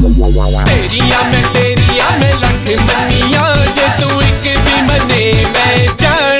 तेरिया में लख मनिया जे तू एक भी मने मैं जान